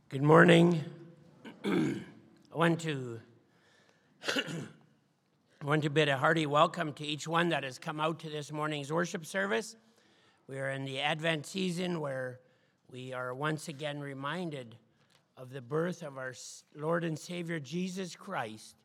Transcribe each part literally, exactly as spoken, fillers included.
Good morning. I want to I want to bid a hearty welcome to each one that has come out to this morning's worship service. We are in the Advent season where we are once again reminded of the birth of our Lord and Savior Jesus Christ,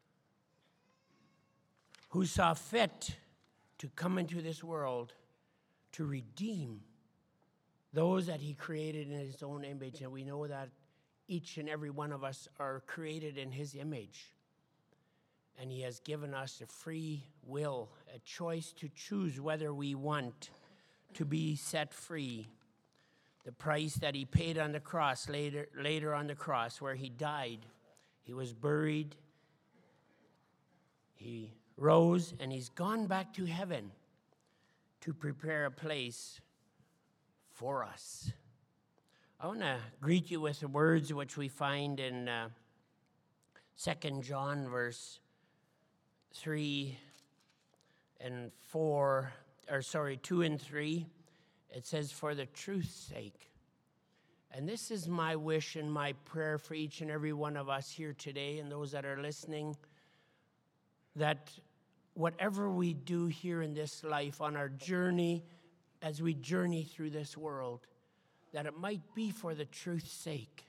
who saw fit to come into this world to redeem those that he created in his own image. And we know that each and every one of us are created in his image. And he has given us a free will, a choice to choose whether we want to be set free. The price that he paid on the cross, later, later on the cross, where he died, he was buried, he rose, and he's gone back to heaven to prepare a place for us. I want to greet you with the words which we find in uh, Second John verse three and four, or sorry, two and three. It says, "For the truth's sake." And this is my wish and my prayer for each and every one of us here today and those that are listening, that whatever we do here in this life on our journey, as we journey through this world, that it might be for the truth's sake,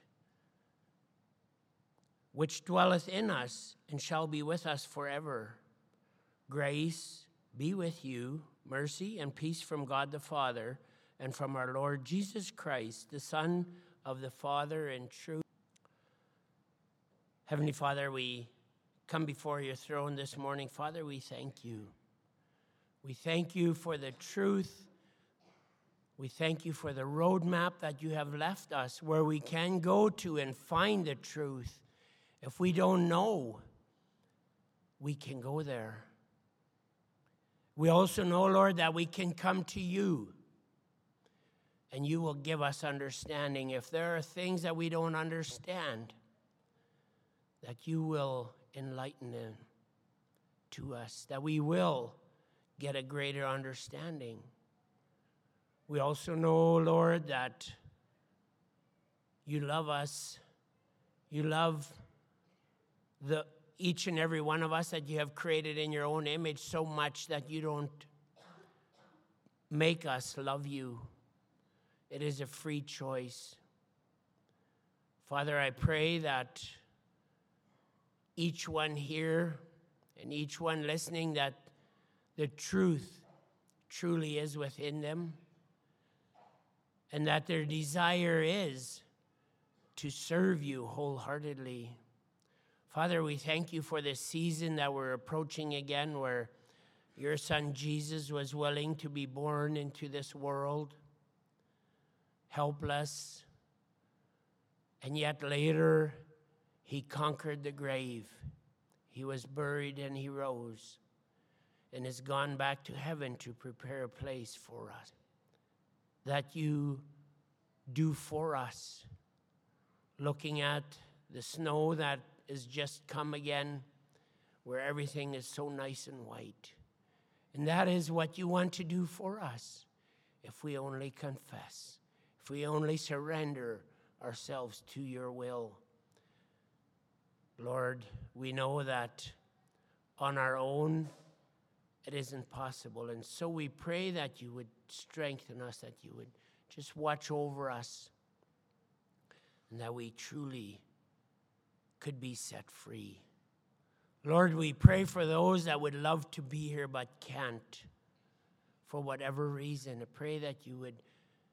which dwelleth in us and shall be with us forever. Grace be with you, mercy and peace from God the Father, and from our Lord Jesus Christ, the Son of the Father in truth. Heavenly Father, we come before your throne this morning. Father, we thank you. We thank you for the truth. We thank you for the roadmap that you have left us, where we can go to and find the truth. If we don't know, we can go there. We also know, Lord, that we can come to you, and you will give us understanding. If there are things that we don't understand, that you will enlighten them to us, that we will get a greater understanding. We also know, Lord, that you love us. You love the each and every one of us that you have created in your own image so much that you don't make us love you. It is a free choice. Father, I pray that each one here and each one listening, that the truth truly is within them, and that their desire is to serve you wholeheartedly. Father, we thank you for this season that we're approaching again, where your son Jesus was willing to be born into this world, helpless, and yet later he conquered the grave. He was buried and he rose and has gone back to heaven to prepare a place for us. That you do for us. Looking at the snow that is just come again, where everything is so nice and white. And that is what you want to do for us, if we only confess, if we only surrender ourselves to your will. Lord, we know that on our own it isn't possible, and so we pray that you would strengthen us, that you would just watch over us, and that we truly could be set free. Lord, we pray for those that would love to be here but can't, for whatever reason. I pray that you would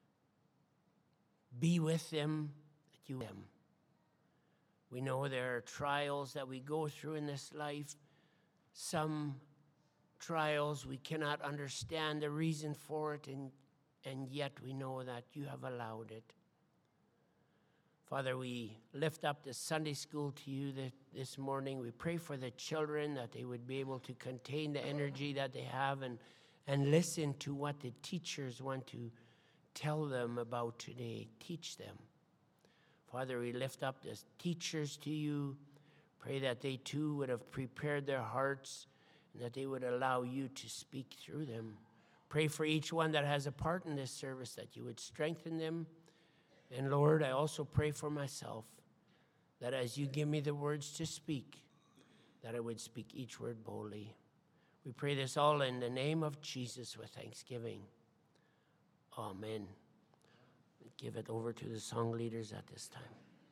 be with them, that you them. We know there are trials that we go through in this life. Some trials we cannot understand the reason for it, and, and yet we know that you have allowed it. Father, we lift up the Sunday school to you this, this morning. We pray for the children, that they would be able to contain the energy that they have and, and listen to what the teachers want to tell them about today. Teach them. Father, we lift up the teachers to you. Pray that they too would have prepared their hearts, and that they would allow you to speak through them. Pray for each one that has a part in this service, that you would strengthen them, And Lord, I also pray for myself that as you give me the words to speak, that I would speak each word boldly. We pray this all in the name of Jesus with thanksgiving. Amen. Give it over to the song leaders at this time.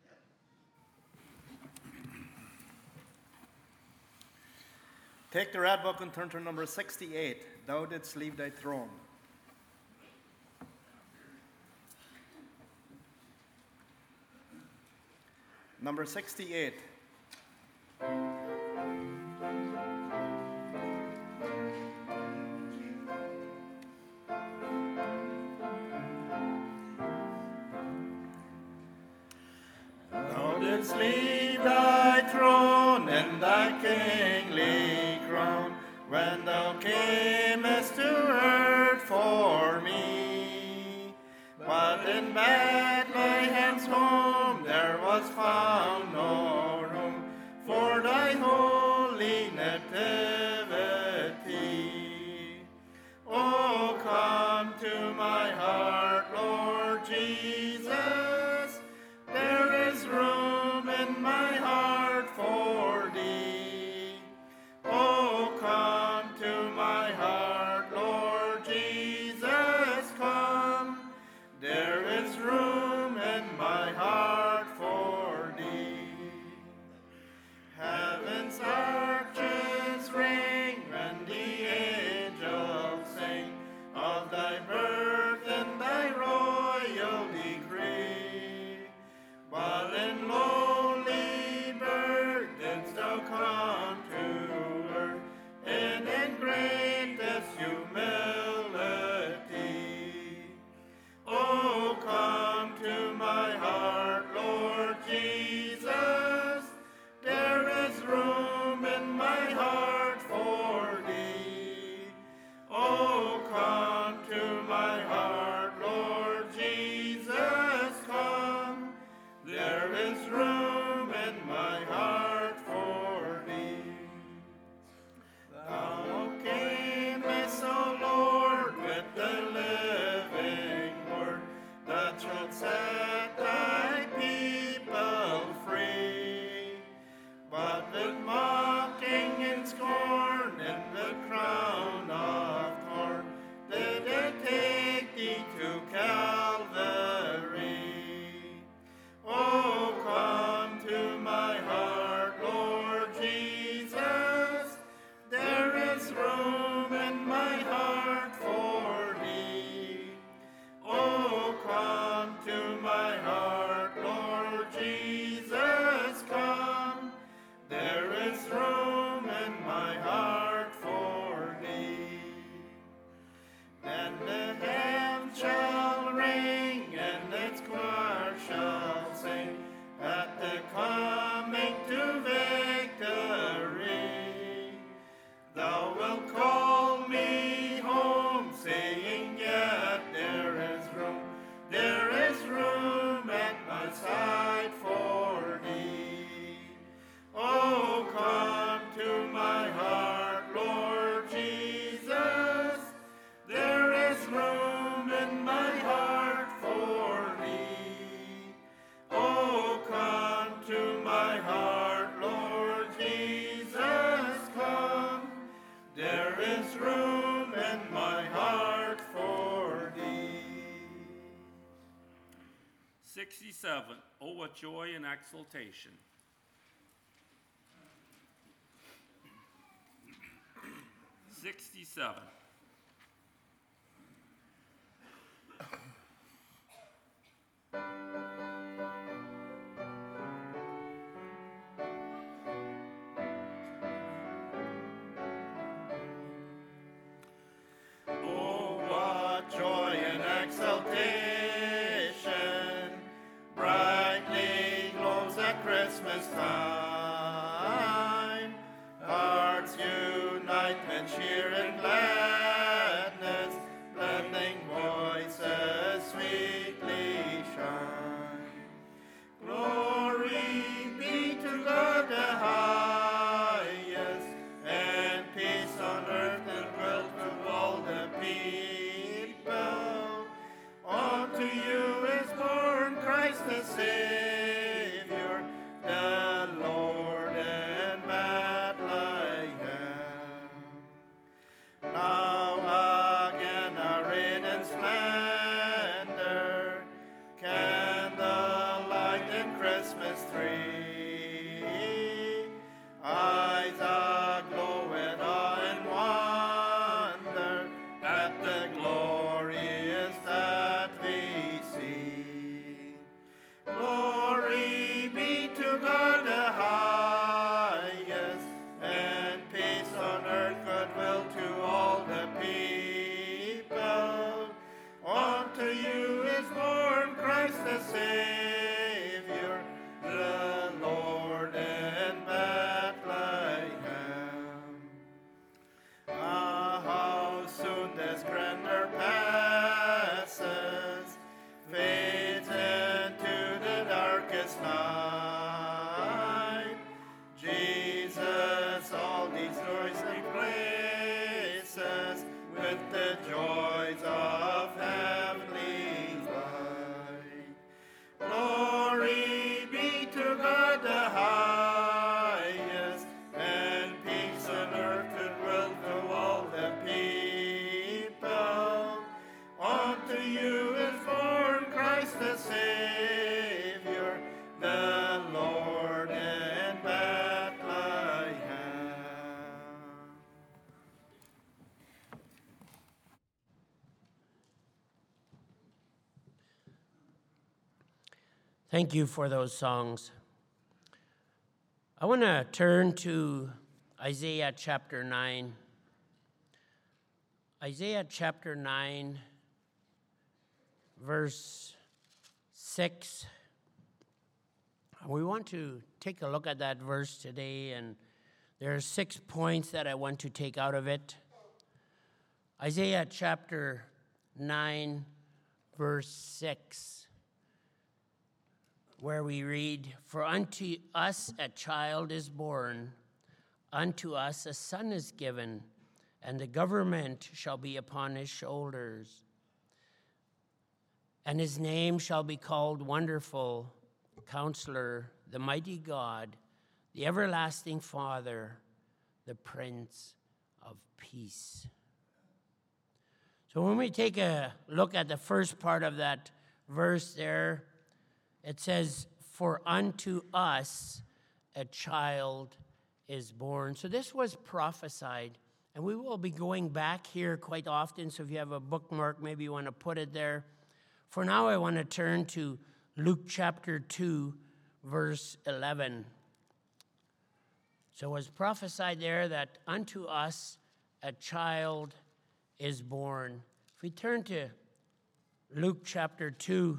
Take the red book and turn to number sixty-eight. Thou didst leave thy throne. Number sixty-eight. Thou didst leave thy throne and thy kingly crown when thou camest to earth for me. But in Bethlehem's home there was found no room for thy holy nativity. Oh, come to my heart, Lord Jesus. There is room in my heart for thee. Oh, come to my heart, Lord Jesus, come. There is room in my heart for thee. Heaven's arches ring and the angels sing of thy birth and thy royal decree. But in lowly birth didst thou come to earth, and in greatest humility. Oh, come to my heart, Lord Jesus. There is room in my heart for thee. Oh, come to my heart, Lord Jesus, come. There is room in my heart for thee. Thou camest, O Lord, with the living word that should set thy people free. But with mocking and scorn and the crown of thorn did they take thee to Calvary. Oh, come to my heart, Lord Jesus. There is room in my heart for thee. Oh, come to my heart, Lord Jesus, come. There is room in my heart for thee. Then the hymn shall ring and its choir shall sing at the coming to victory. Thou wilt call me home, saying, yet there is room, there is room at my side for thee. Oh, come to my heart, Lord Jesus. There is room in my heart for thee. Oh, come to my heart, Lord Jesus, come. There is room in my heart for thee. sixty-seven, Oh, what joy and exultation. sixty-seven. Oh, what joy and exultation brightly glows at Christmas time. Hearts unite in cheer and gladness, blending voices sweetly shine. with the joys of heavenly light. Glory be to God the highest, and peace on earth goodwill to all the people. Unto you is born Christ the Savior, the Lord in Bethlehem. Thank you for those songs. I want to turn to Isaiah chapter nine. Isaiah chapter nine, verse six. We want to take a look at that verse today, and there are six points that I want to take out of it. Isaiah chapter nine, verse six. Where we read, "For unto us a child is born, unto us a son is given, and the government shall be upon his shoulders. And his name shall be called Wonderful, Counselor, the Mighty God, the Everlasting Father, the Prince of Peace." So when we take a look at the first part of that verse there, it says, "For unto us a child is born." So this was prophesied, and we will be going back here quite often, so if you have a bookmark, maybe you want to put it there. For now, I want to turn to Luke chapter two, verse eleven. So it was prophesied there that unto us a child is born. If we turn to Luke chapter two,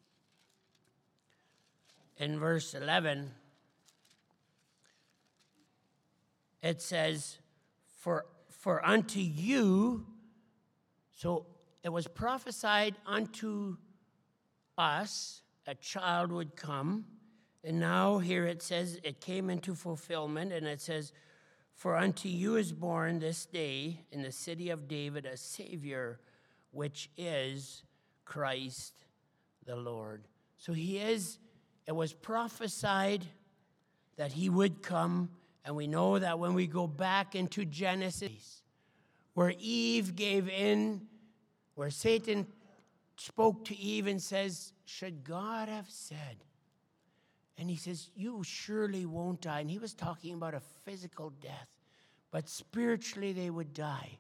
in verse eleven, it says, for, for unto you, so it was prophesied unto us, a child would come, and now here it says it came into fulfillment, and it says, "For unto you is born this day in the city of David a Savior, which is Christ the Lord." So he is. It was prophesied that he would come, and we know that when we go back into Genesis, where Eve gave in, where Satan spoke to Eve and says, "Should God have said?" And he says, "You surely won't die." And he was talking about a physical death, but spiritually they would die.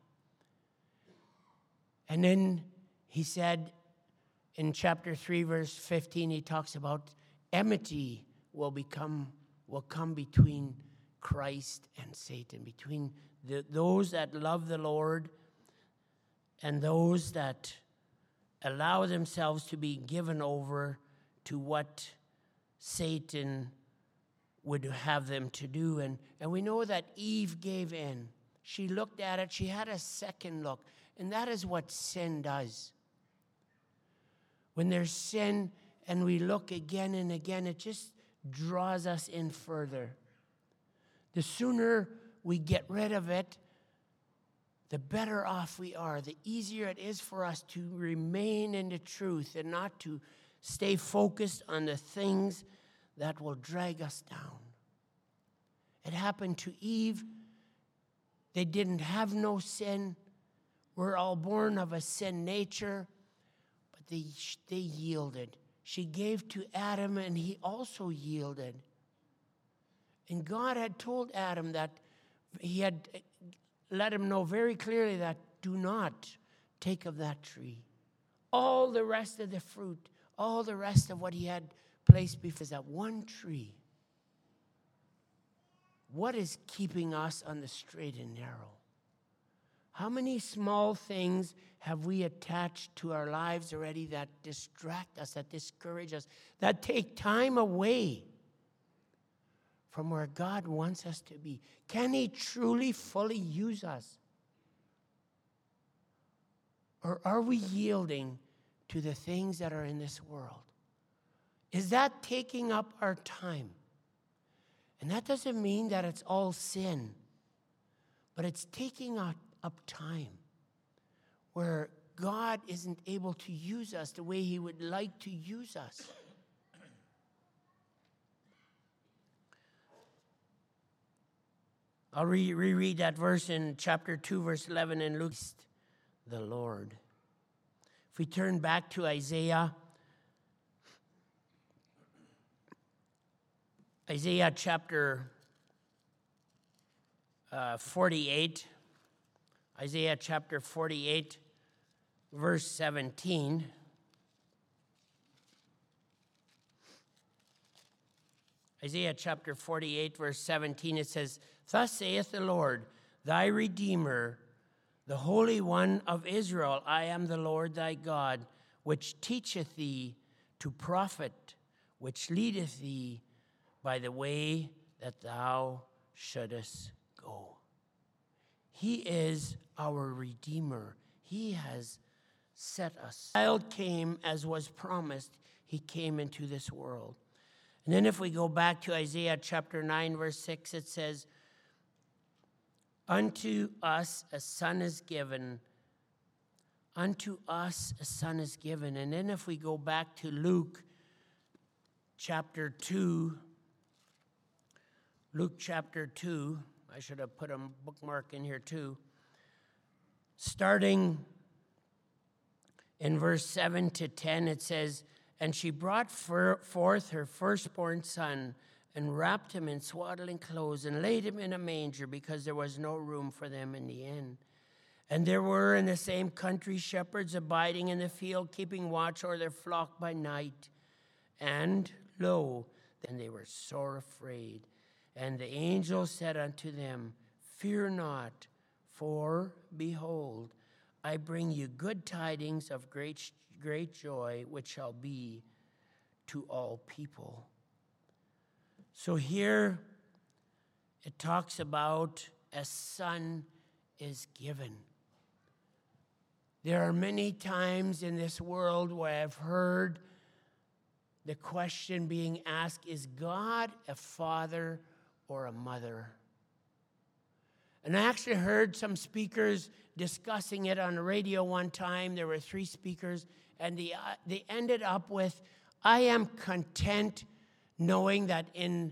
And then he said in chapter three, verse fifteen, he talks about enmity will become will come between Christ and Satan, between the, those that love the Lord and those that allow themselves to be given over to what Satan would have them to do. And, and we know that Eve gave in. She looked at it. She had a second look. And that is what sin does. When there's sin, and we look again and again, it just draws us in further. The sooner we get rid of it, the better off we are. The easier it is for us to remain in the truth and not to stay focused on the things that will drag us down. It happened to Eve. They didn't have no sin. We're all born of a sin nature, but they, they yielded. She gave to Adam, and he also yielded. And God had told Adam that he had let him know very clearly that do not take of that tree. All the rest of the fruit, all the rest of what he had placed before is that one tree. What is keeping us on the straight and narrow? How many small things have we attached to our lives already that distract us, that discourage us, that take time away from where God wants us to be? Can he truly, fully use us? Or are we yielding to the things that are in this world? Is that taking up our time? And that doesn't mean that it's all sin, but it's taking up up time. where God isn't able to use us the way he would like to use us. I'll re- reread that verse in chapter two, verse eleven in Luke, the Lord. If we turn back to Isaiah, Isaiah chapter uh, forty-eight, Isaiah chapter forty-eight, verse seventeen. Isaiah chapter forty-eight, verse seventeen, it says, "Thus saith the Lord, thy Redeemer, the Holy One of Israel, I am the Lord thy God, which teacheth thee to profit, which leadeth thee by the way that thou shouldest go." He is our Redeemer. He has set us. The child came as was promised. He came into this world. And then if we go back to Isaiah chapter nine, verse six, it says, "Unto us a son is given. Unto us a son is given." And then if we go back to Luke chapter two, Luke chapter two, I should have put a bookmark in here too. Starting in verse seven to ten, it says, "And she brought forth her firstborn son, and wrapped him in swaddling clothes, and laid him in a manger, because there was no room for them in the inn. And there were in the same country shepherds abiding in the field, keeping watch o'er their flock by night. And lo, then they were sore afraid. And the angel said unto them, Fear not, for behold, I bring you good tidings of great, great joy, which shall be to all people." So here it talks about a son is given. There are many times in this world where I've heard the question being asked, is God a father or a mother? And I actually heard some speakers discussing it on the radio one time. There were three speakers, and they, uh, they ended up with, "I am content knowing that in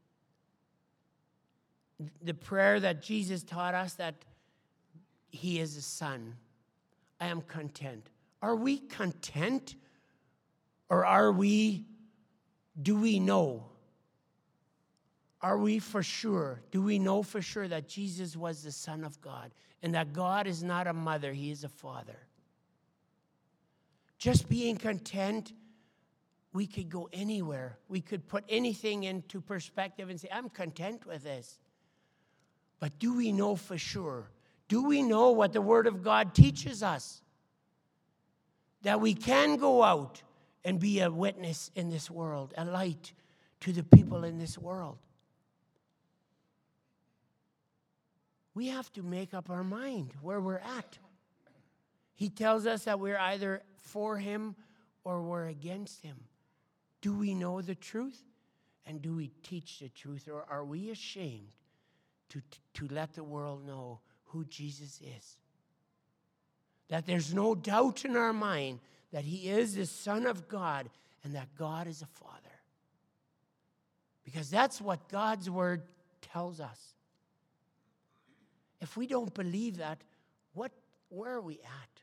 the prayer that Jesus taught us that he is a son. I am content." Are we content? Or are we, do we know? Are we for sure? Do we know for sure that Jesus was the Son of God and that God is not a mother, he is a father? Just being content, we could go anywhere. We could put anything into perspective and say, I'm content with this. But do we know for sure? Do we know what the Word of God teaches us? That we can go out and be a witness in this world, a light to the people in this world. We have to make up our mind where we're at. He tells us that we're either for him or we're against him. Do we know the truth? And do we teach the truth? Or are we ashamed to, to let the world know who Jesus is? That there's no doubt in our mind that he is the Son of God and that God is a Father. Because that's what God's Word tells us. If we don't believe that, what, where are we at?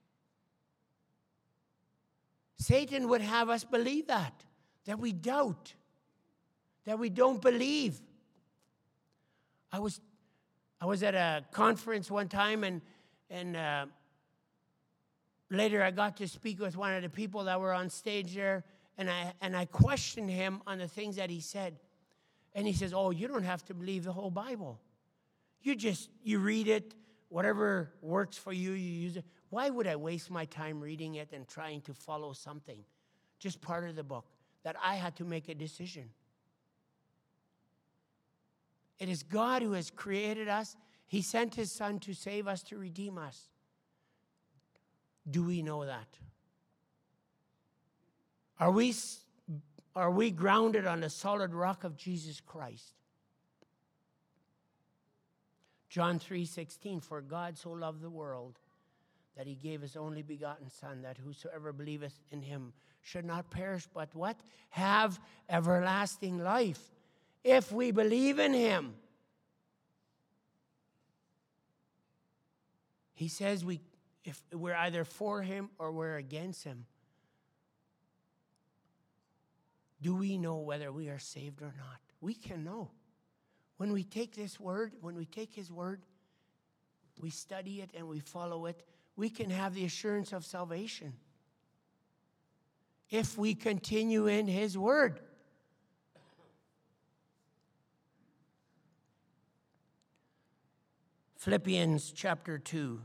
Satan would have us believe that, that we doubt, that we don't believe. I was, I was at a conference one time, and and uh, later I got to speak with one of the people that were on stage there, and I and I questioned him on the things that he said, and he says, "Oh, you don't have to believe the whole Bible. You just, you read it, whatever works for you, you use it." Why would I waste my time reading it and trying to follow something? Just part of the book that I had to make a decision. It is God who has created us. He sent his Son to save us, to redeem us. Do we know that? Are we, are we grounded on the solid rock of Jesus Christ? John three sixteen, "For God so loved the world that he gave his only begotten Son, that whosoever believeth in him should not perish, but what? Have everlasting life. If we believe in him. He says we, if we're either for him or we're against him. Do we know whether we are saved or not? We can know. When we take this word, when we take his word, we study it and we follow it, we can have the assurance of salvation. If we continue in his word. Philippians chapter two.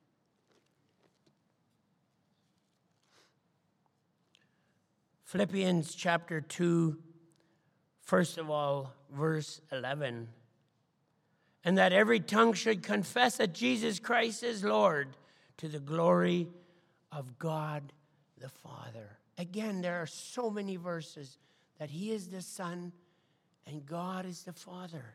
Philippians chapter two, first of all, verse eleven. And that every tongue should confess that Jesus Christ is Lord, to the glory of God the Father. Again, there are so many verses that he is the Son and God is the Father.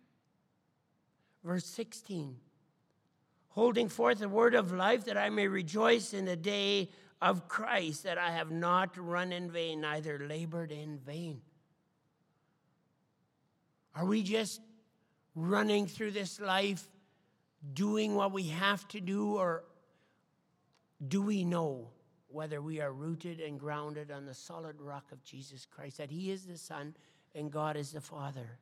Verse sixteen, holding forth the word of life, that I may rejoice in the day of Christ, that I have not run in vain, neither labored in vain. Are we just running through this life, doing what we have to do, or do we know whether we are rooted and grounded on the solid rock of Jesus Christ, that he is the Son and God is the Father?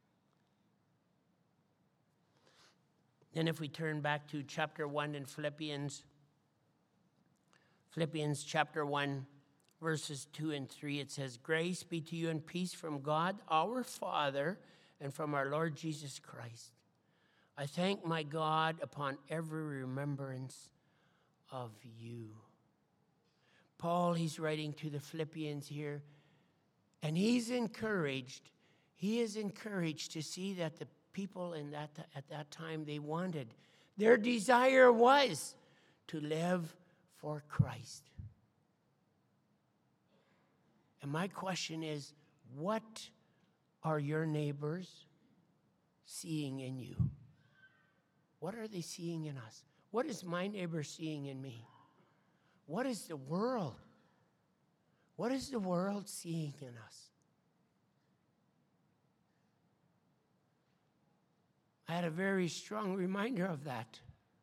Then if we turn back to chapter one in Philippians, Philippians chapter one, verses two and three, it says, grace be to you and peace from God our Father and from our Lord Jesus Christ. I thank my God upon every remembrance of you. Paul, he's writing to the Philippians here, and he's encouraged, he is encouraged to see that the people in that at that time, they wanted, their desire was to live for Christ. And my question is, what are your neighbors seeing in you? What are they seeing in us? What is my neighbor seeing in me? What is the world? What is the world seeing in us? I had a very strong reminder of that.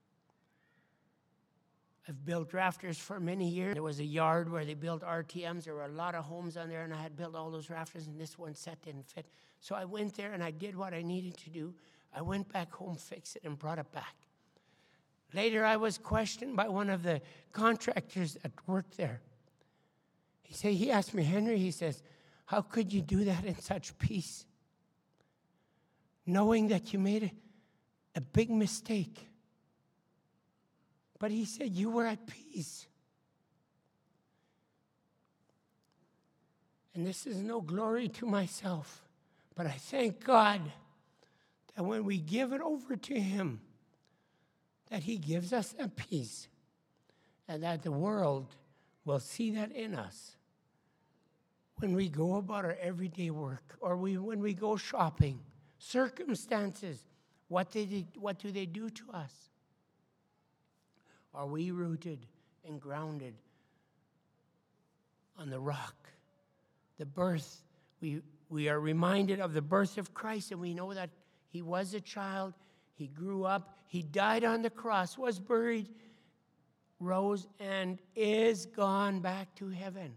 I've built rafters for many years. There was a yard where they built R T Ms. There were a lot of homes on there, and I had built all those rafters, and this one set didn't fit. So I went there, and I did what I needed to do. I went back home, fixed it, and brought it back. Later, I was questioned by one of the contractors that worked there. He said, he asked me, Henry, he says, how could you do that in such peace? Knowing that you made a, a big mistake. But he said, you were at peace. And this is no glory to myself, but I thank God that when we give it over to him, that he gives us a peace, and that the world will see that in us when we go about our everyday work, or we, when we go shopping. Circumstances, what, they, what do they do to us? Are we rooted and grounded on the rock? The birth, we, we are reminded of the birth of Christ, and we know that he was a child, he grew up, he died on the cross, was buried, rose, and is gone back to heaven.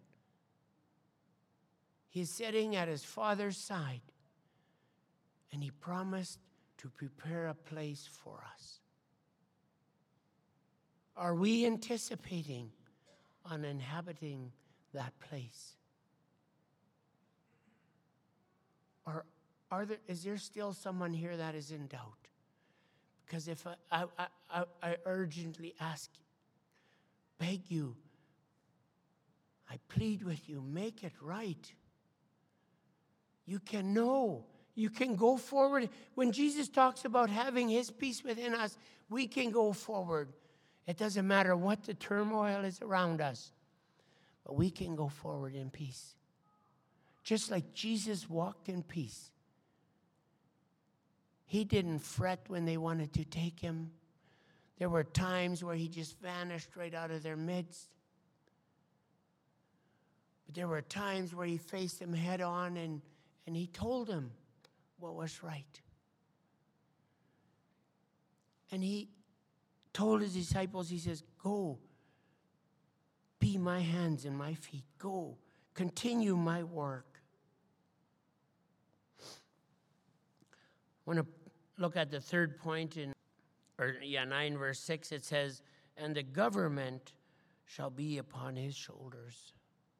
He's sitting at his Father's side, and he promised to prepare a place for us. Are we anticipating on inhabiting that place? Or are there, is there still someone here that is in doubt? Because if I, I, I, I urgently ask, beg you, I plead with you, make it right. You can know. You can go forward. When Jesus talks about having his peace within us, we can go forward. It doesn't matter what the turmoil is around us, but we can go forward in peace. Just like Jesus walked in peace. He didn't fret when they wanted to take him. There were times where he just vanished right out of their midst. But there were times where he faced them head on and, and he told them what was right. And he told his disciples, he says, go, be my hands and my feet. Go, continue my work. I want to look at the third point in, or yeah, nine verse six. It says, and the government shall be upon his shoulders.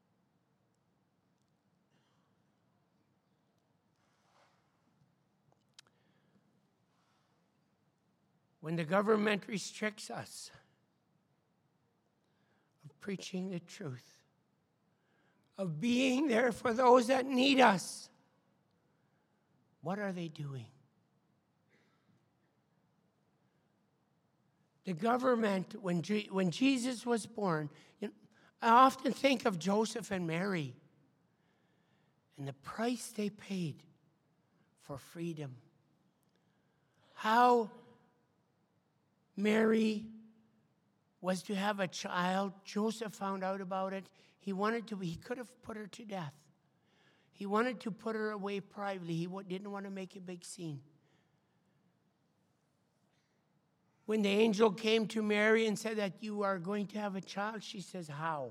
When the government restricts us of preaching the truth, of being there for those that need us, what are they doing? The government, when, G- when Jesus was born, you know, I often think of Joseph and Mary and the price they paid for freedom. How Mary was to have a child. Joseph found out about it. He wanted to, he could have put her to death. He wanted to put her away privately. He didn't want to make a big scene. When the angel came to Mary and said that you are going to have a child, she says, how?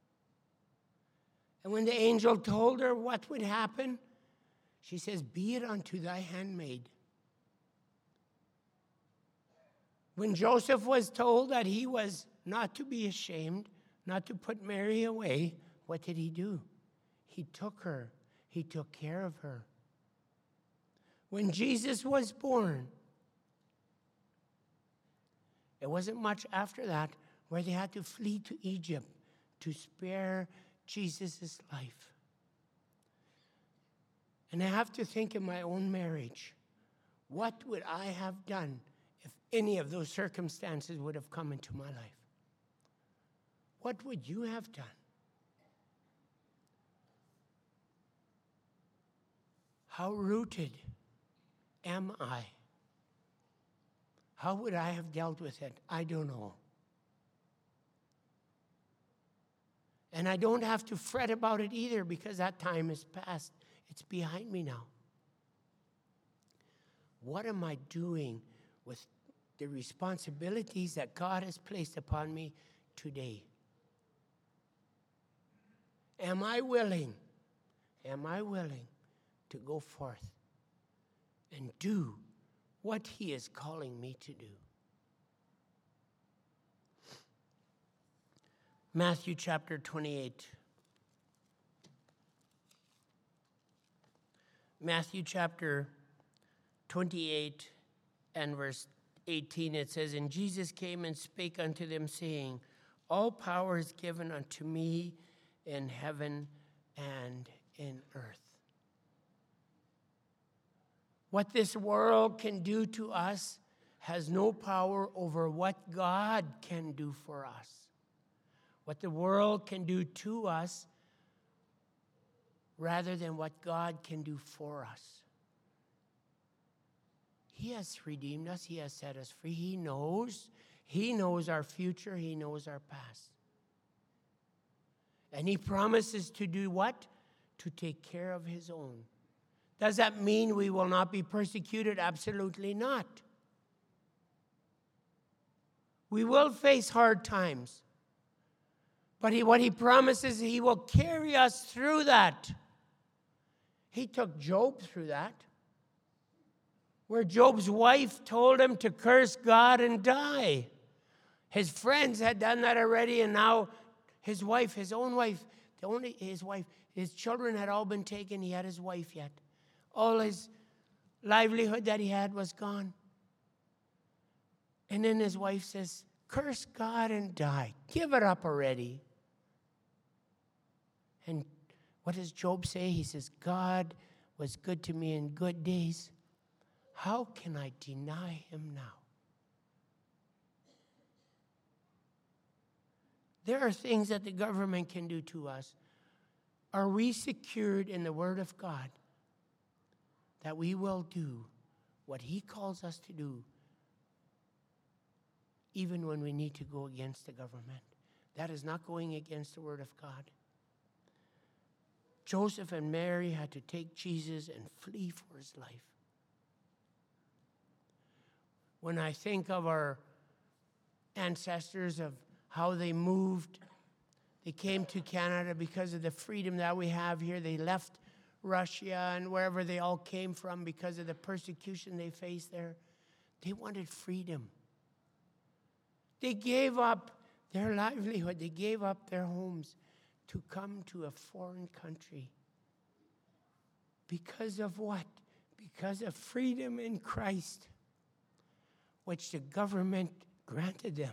And when the angel told her what would happen, she says, be it unto thy handmaid. When Joseph was told that he was not to be ashamed, not to put Mary away, what did he do? He took her. He took care of her. When Jesus was born, it wasn't much after that where they had to flee to Egypt to spare Jesus' life. And I have to think in my own marriage, what would I have done if any of those circumstances would have come into my life? What would you have done? How rooted am I? How would I have dealt with it? I don't know. And I don't have to fret about it either because that time is past. It's behind me now. What am I doing with the responsibilities that God has placed upon me today? Am I willing? Am I willing to go forth and do what he is calling me to do? Matthew chapter twenty-eight. Matthew chapter twenty-eight and verse eighteen, it says, and Jesus came and spake unto them, saying, all power is given unto me in heaven and in earth. What this world can do to us has no power over what God can do for us. What the world can do to us rather than what God can do for us. He has redeemed us. He has set us free. He knows. He knows our future. He knows our past. And he promises to do what? To take care of his own. Does that mean we will not be persecuted? Absolutely not. We will face hard times. But he, what he promises, he will carry us through that. He took Job through that. Where Job's wife told him to curse God and die. His friends had done that already, and now his wife, his own wife, the only his wife, his children had all been taken. He had his wife yet. All his livelihood that he had was gone. And then his wife says, curse God and die. Give it up already. And what does Job say? He says, God was good to me in good days. How can I deny him now? There are things that the government can do to us. Are we secured in the Word of God that we will do what he calls us to do, even when we need to go against the government. That is not going against the Word of God. Joseph and Mary had to take Jesus and flee for his life. When I think of our ancestors, of how they moved, they came to Canada because of the freedom that we have here. They left Russia and wherever they all came from because of the persecution they faced there. They wanted freedom. They gave up their livelihood. They gave up their homes to come to a foreign country. Because of what? Because of freedom in Christ, which the government granted them.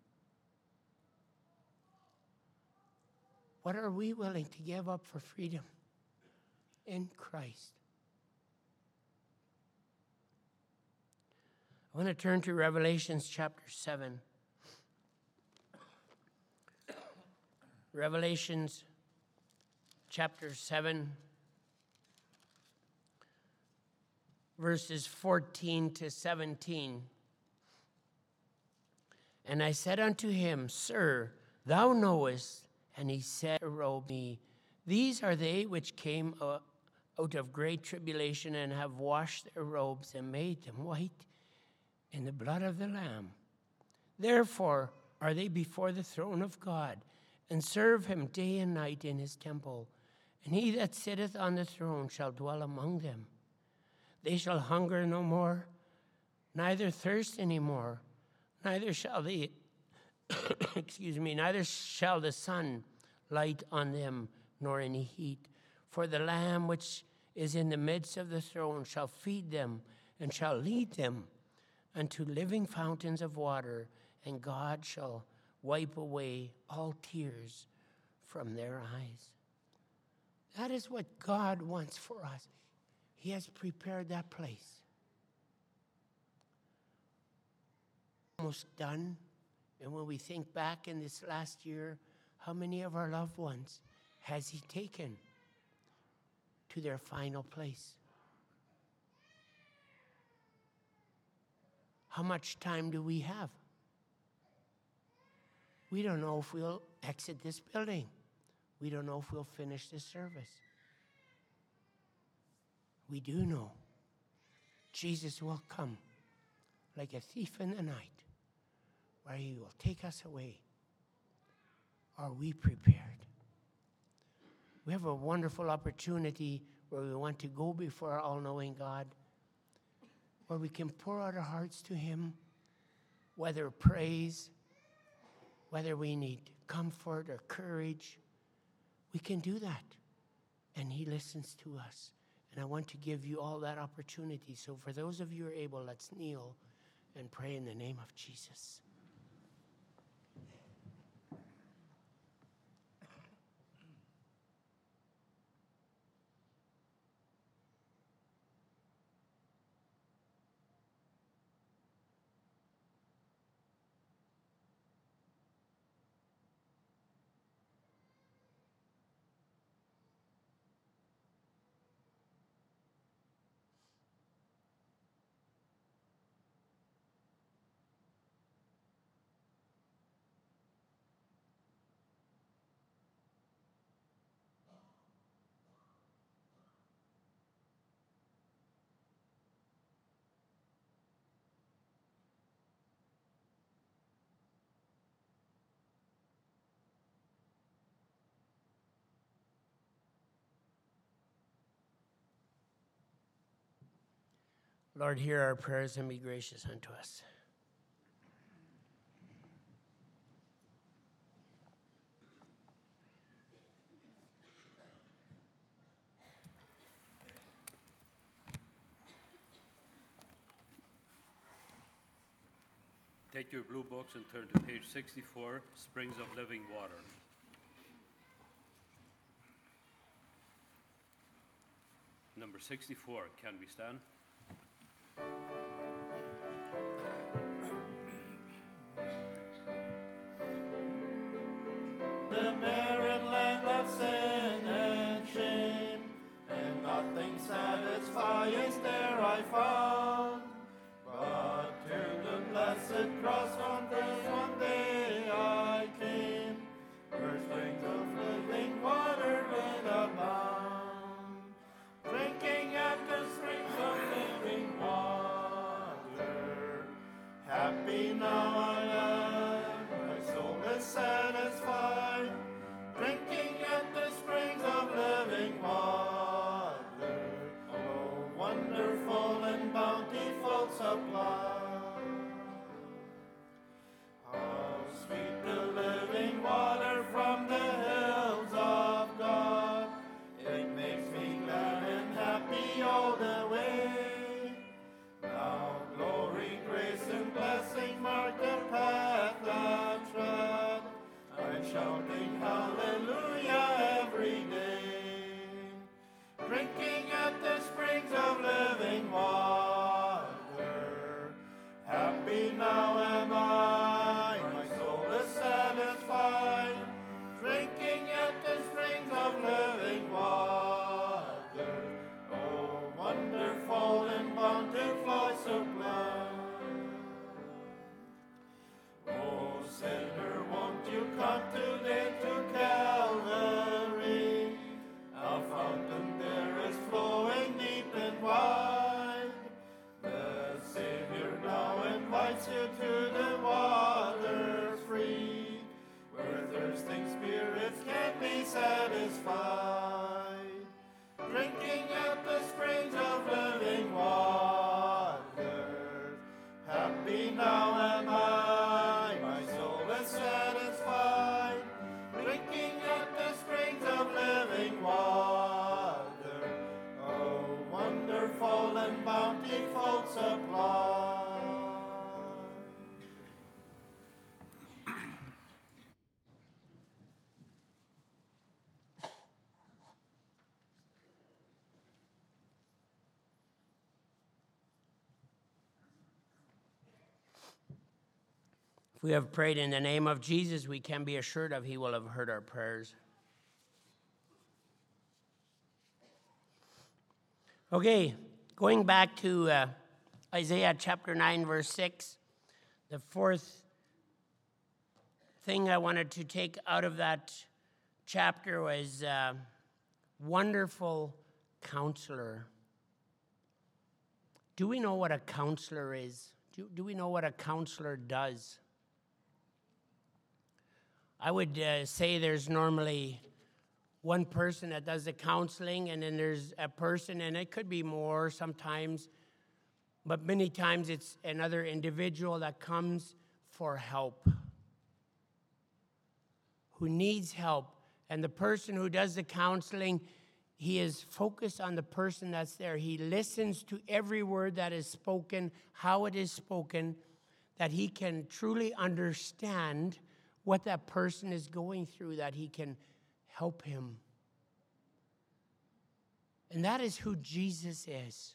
What are we willing to give up for freedom in Christ? I want to turn to Revelations chapter seven. Revelations chapter seven, verses fourteen to seventeen. And I said unto him, Sir, thou knowest. And he said unto me, These are they which came out of great tribulation and have washed their robes and made them white in the blood of the Lamb. Therefore are they before the throne of God, and serve him day and night in his temple. And he that sitteth on the throne shall dwell among them. They shall hunger no more, neither thirst any more, neither shall they, excuse me, neither shall the sun light on them, nor any heat. For the Lamb which is in the midst of the throne shall feed them, and shall lead them unto living fountains of water, and God shall wipe away all tears from their eyes. That is what God wants for us. He has prepared that place. Almost done. And when we think back in this last year, how many of our loved ones has he taken to their final place? How much time do we have? We don't know if we'll exit this building. We don't know if we'll finish this service. We do know Jesus will come like a thief in the night, where he will take us away. Are we prepared? We have a wonderful opportunity where we want to go before our all-knowing God, where we can pour out our hearts to him, whether praise, whether we need comfort or courage. We can do that, and he listens to us. And I want to give you all that opportunity. So for those of you who are able, let's kneel and pray in the name of Jesus. Lord, hear our prayers and be gracious unto us. Take your blue books and turn to page sixty-four, Springs of Living Water. Number sixty-four, can we stand? The barren land of sin and shame, and nothing satisfies there I found, but to the blessed cross on the shouting hallelujah every day, drinking at the springs of living water. Happy now am I, my soul is satisfied, drinking at the springs of living water. Oh, wonderful and bountiful supply. Oh, sinner, won't you come today to Calvary? A fountain there is flowing deep and wide. The Savior now invites you to the water free, where thirsting spirits can be satisfied, drinking at the springs of living water. Happy now am I, my soul is satisfied, drinking at the springs of living water. Oh, wonderful and bountiful supply. If we have prayed in the name of Jesus, we can be assured of he will have heard our prayers. Okay, going back to uh, Isaiah chapter nine, verse six, the fourth thing I wanted to take out of that chapter was uh, wonderful counselor. Do we know what a counselor is? Do, do we know what a counselor does? I would uh, say there's normally one person that does the counseling, and then there's a person, and it could be more sometimes, but many times it's another individual that comes for help, who needs help. And the person who does the counseling, he is focused on the person that's there. He listens to every word that is spoken, how it is spoken, that he can truly understand what that person is going through, that he can help him. And that is who Jesus is.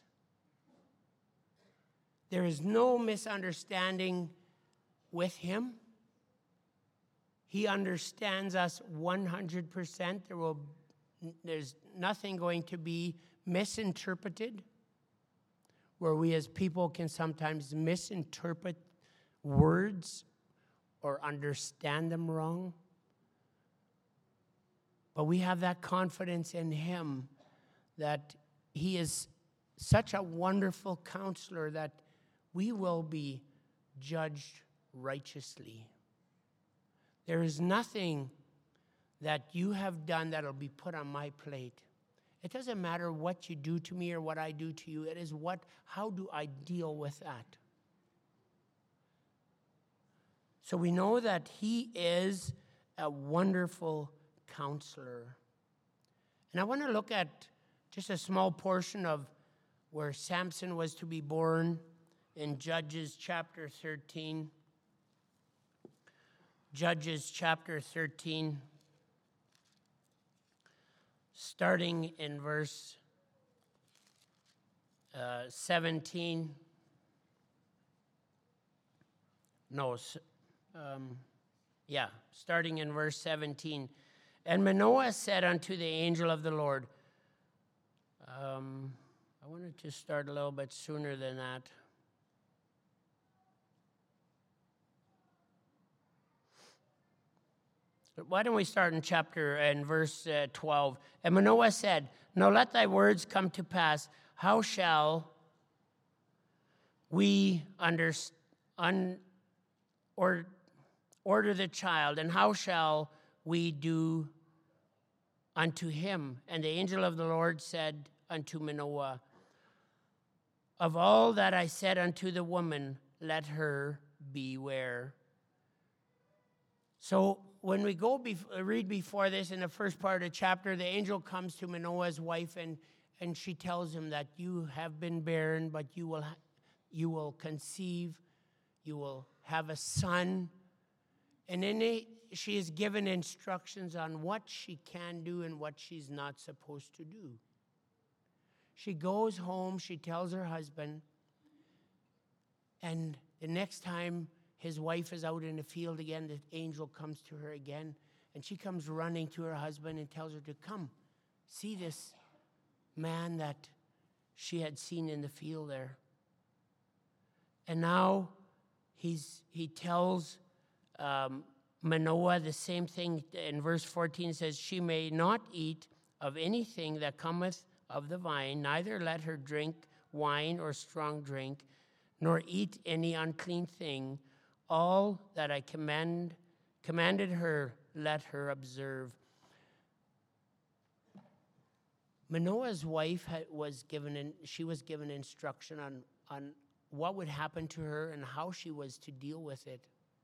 There is no misunderstanding with him. He understands us one hundred percent. There will, there's nothing going to be misinterpreted, where we as people can sometimes misinterpret words or understand them wrong. But we have that confidence in him that he is such a wonderful counselor that we will be judged righteously. There is nothing that you have done that will be put on my plate. It doesn't matter what you do to me or what I do to you. It is what, how do I deal with that? So we know that he is a wonderful counselor. And I want to look at just a small portion of where Samson was to be born in Judges chapter thirteen. Judges chapter thirteen, starting in verse uh, seventeen. No, um, yeah, starting in verse seventeen. And Manoah said unto the angel of the Lord, um, I wanted to start a little bit sooner than that. Why don't we start in chapter, in verse uh, twelve. And Manoah said, now let thy words come to pass. How shall we under, un, or, order the child, and how shall we do unto him? And the angel of the Lord said unto Manoah, of all that I said unto the woman, let her beware. So when we go be- read before this in the first part of the chapter, the angel comes to Manoah's wife, and, and she tells him that you have been barren, but you will, ha- you will conceive, you will have a son. And then they, she is given instructions on what she can do and what she's not supposed to do. She goes home, she tells her husband, and the next time his wife is out in the field again, the angel comes to her again, and she comes running to her husband and tells her to come see this man that she had seen in the field there. And now he's he tells um, Manoah the same thing. In verse fourteen says, she may not eat of anything that cometh of the vine, neither let her drink wine or strong drink, nor eat any unclean thing. All that I command commanded her, let her observe. Manoah's wife had, was given in, she was given instruction on, on what would happen to her and how she was to deal with it.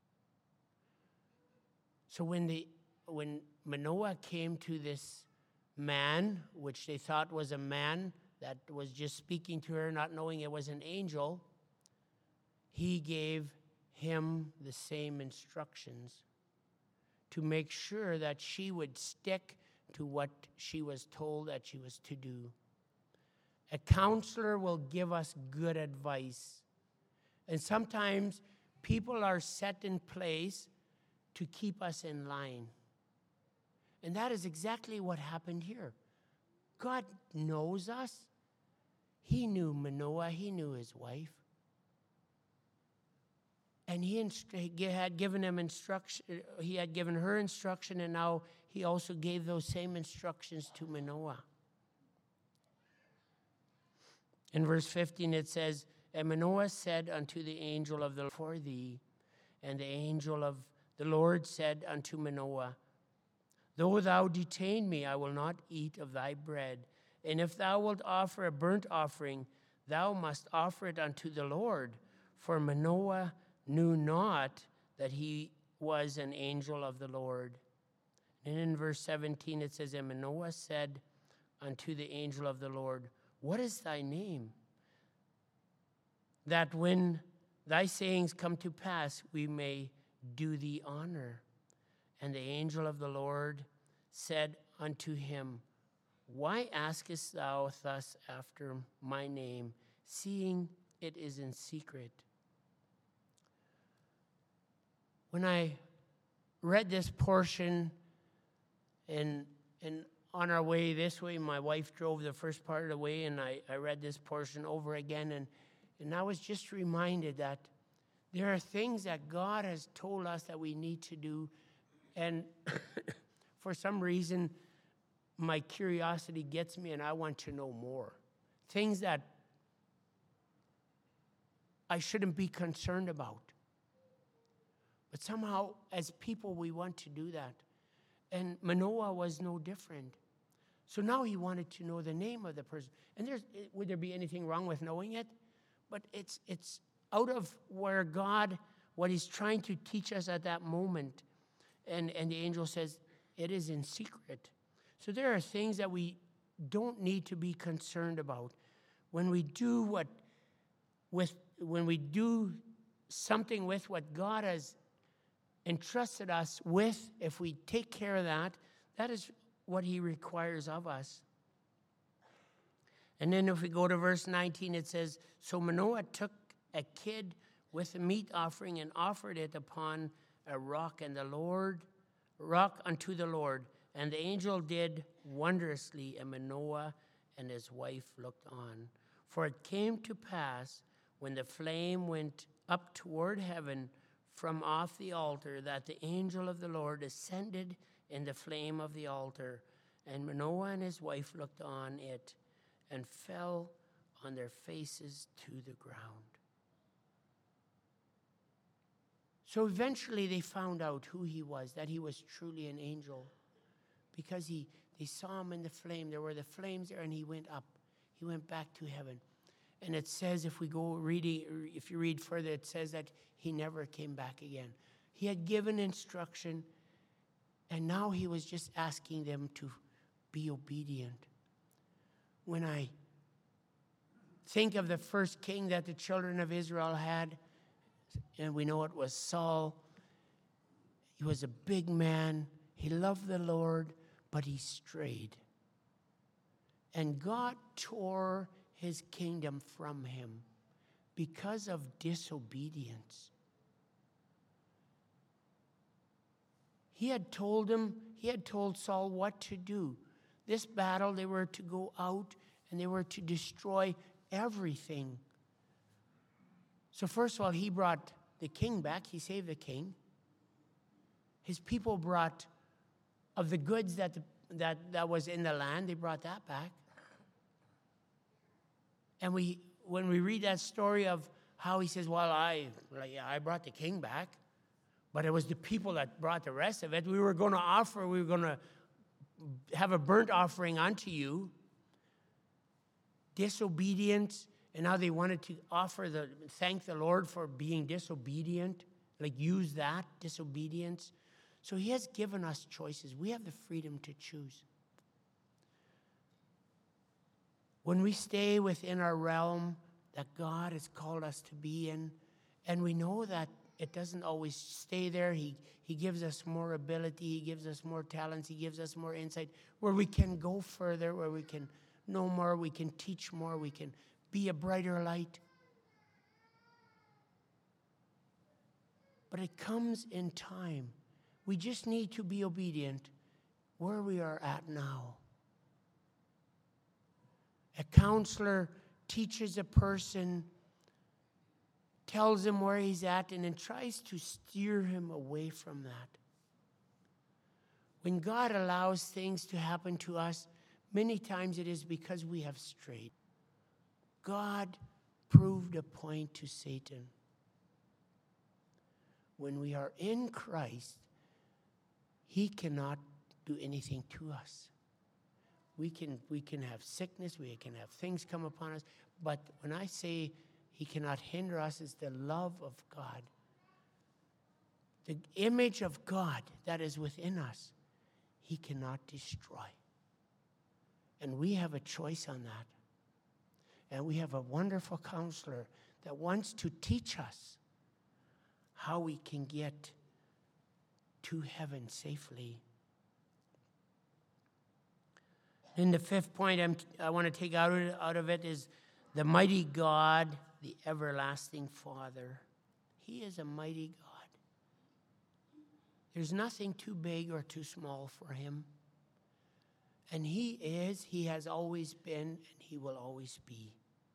So when the when Manoah came to this man, which they thought was a man that was just speaking to her, not knowing it was an angel, he gave him the same instructions to make sure that she would stick to what she was told that she was to do. A counselor will give us good advice. And sometimes people are set in place to keep us in line. And that is exactly what happened here. God knows us. He knew Manoah. He knew his wife. And he, inst- he had given him instruction. He had given her instruction, and now he also gave those same instructions to Manoah. In verse fifteen it says, and Manoah said unto the angel of the Lord, for thee, and the angel of the Lord said unto Manoah, though thou detain me, I will not eat of thy bread. And if thou wilt offer a burnt offering, thou must offer it unto the Lord. For Manoah knew not that he was an angel of the Lord. And in verse seventeen it says, and Manoah said unto the angel of the Lord, what is thy name? That when thy sayings come to pass, we may do thee honor. And the angel of the Lord said unto him, why askest thou thus after my name, seeing it is in secret? When I read this portion, and, and on our way this way, my wife drove the first part of the way, and I, I read this portion over again, and, and I was just reminded that there are things that God has told us that we need to do, and for some reason, my curiosity gets me, and I want to know more. Things that I shouldn't be concerned about. But somehow, as people, we want to do that. And Manoah was no different. So now he wanted to know the name of the person. And there's, would there be anything wrong with knowing it? But it's it's out of where God, what he's trying to teach us at that moment. And, and the angel says, it is in secret. So there are things that we don't need to be concerned about. When we do what, with when we do something with what God has entrusted us with, if we take care of that, that is what he requires of us. And then if we go to verse nineteen, it says, so Manoah took a kid with a meat offering and offered it upon a rock, and the Lord, rock unto the Lord. And the angel did wondrously, and Manoah and his wife looked on. For it came to pass, when the flame went up toward heaven from off the altar, that the angel of the Lord ascended in the flame of the altar. And Manoah and his wife looked on it, and fell on their faces to the ground. So eventually they found out who he was, that he was truly an angel. Because he, they saw him in the flame. There were the flames there, and he went up. He went back to heaven. And it says, if we go reading, if you read further, it says that he never came back again. He had given instruction, and now he was just asking them to be obedient. When I think of the first king that the children of Israel had, and we know it was Saul, He was a big man. He loved the Lord, but he strayed. And God tore his kingdom from him because of disobedience. He had told him, he had told Saul what to do. This battle, they were to go out and they were to destroy everything. So first of all, he brought the king back. He saved the king. His people brought, of the goods that, the, that, that was in the land, they brought that back. And we, when we read that story of how he says, well, I, yeah, I brought the king back, but it was the people that brought the rest of it. We were going to offer, we were going to have a burnt offering unto you. Disobedience, and now they wanted to offer the, thank the Lord for being disobedient, like use that, disobedience. So he has given us choices. We have the freedom to choose. When we stay within our realm that God has called us to be in, and we know that it doesn't always stay there. He, he gives us more ability. He gives us more talents. He gives us more insight where we can go further, where we can know more, we can teach more, we can be a brighter light. But it comes in time. We just need to be obedient where we are at now. A counselor teaches a person, tells him where he's at, and then tries to steer him away from that. When God allows things to happen to us, many times it is because we have strayed. God proved a point to Satan. When we are in Christ, he cannot do anything to us. We can, we can have sickness, we can have things come upon us, but when I say he cannot hinder us, it's the love of God. The image of God that is within us, he cannot destroy. And we have a choice on that. And we have a wonderful counselor that wants to teach us how we can get to heaven safely. And the fifth point I'm, I want to take out of, out of it is the mighty God, the everlasting Father. He is a mighty God. There's nothing too big or too small for him. And he is, he has always been, and he will always be.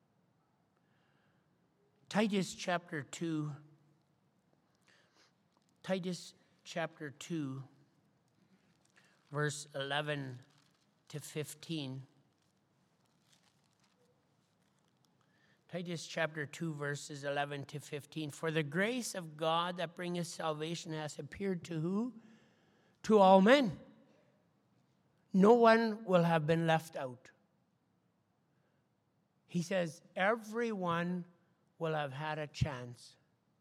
Titus chapter two. Titus chapter two, verse eleven to fifteen. Titus chapter two, verses eleven to fifteen. For the grace of God that bringeth salvation hath appeared to who? To all men. No one will have been left out. He says everyone will have had a chance.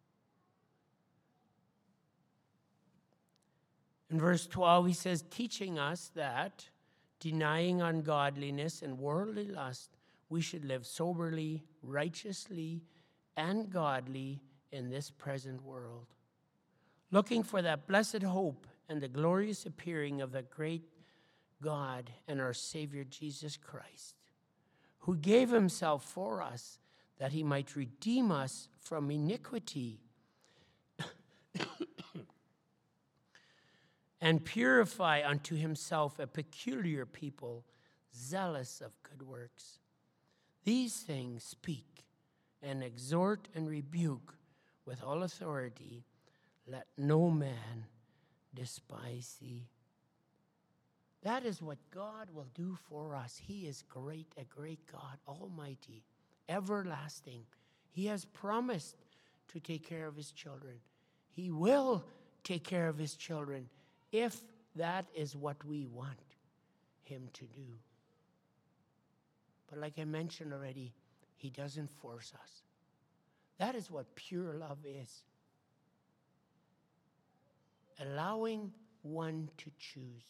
In verse twelve, he says, teaching us that, denying ungodliness and worldly lust, we should live soberly, righteously, and godly in this present world, looking for that blessed hope and the glorious appearing of the great God and our Savior Jesus Christ, who gave himself for us that he might redeem us from iniquity and purify unto himself a peculiar people, zealous of good works. These things speak and exhort and rebuke with all authority. Let no man despise thee. That is what God will do for us. He is great, a great God, almighty, everlasting. He has promised to take care of his children. He will take care of his children if that is what we want him to do. But like I mentioned already, he doesn't force us. That is what pure love is. Allowing one to choose.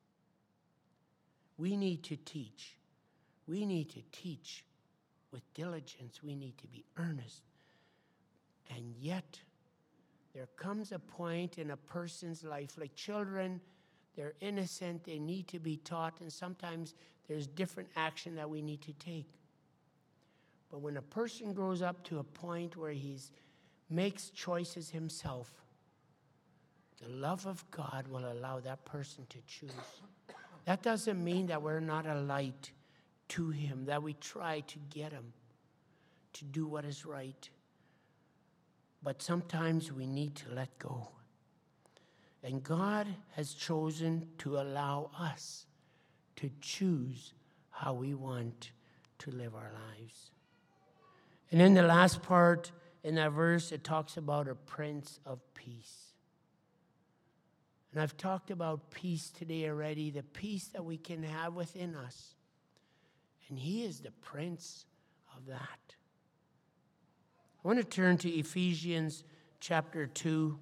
We need to teach. We need to teach with diligence. We need to be earnest. And yet, There comes a point in a person's life, like children, they're innocent, they need to be taught, and sometimes there's different action that we need to take. But when a person grows up to a point where he makes choices himself, the love of God will allow that person to choose. That doesn't mean that we're not a light to him, that we try to get him to do what is right. But sometimes we need to let go. And God has chosen to allow us to choose how we want to live our lives. And in the last part, in that verse, it talks about a Prince of Peace. And I've talked about peace today already, the peace that we can have within us. And he is the Prince of that. I want to turn to Ephesians chapter two.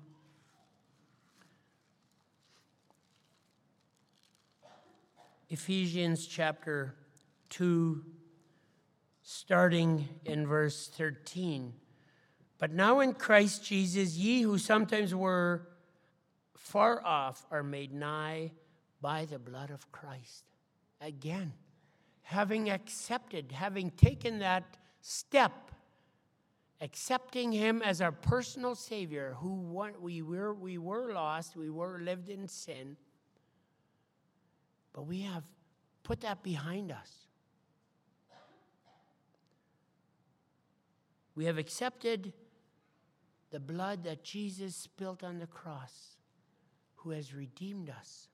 Ephesians chapter two, starting in verse thirteen. But now in Christ Jesus, ye who sometimes were far off are made nigh by the blood of Christ. Again, having accepted, having taken that step, accepting him as our personal Savior, who want, we were we were lost, we were lived in sin, but we have put that behind us. We have accepted the blood that Jesus spilled on the cross, who has redeemed us.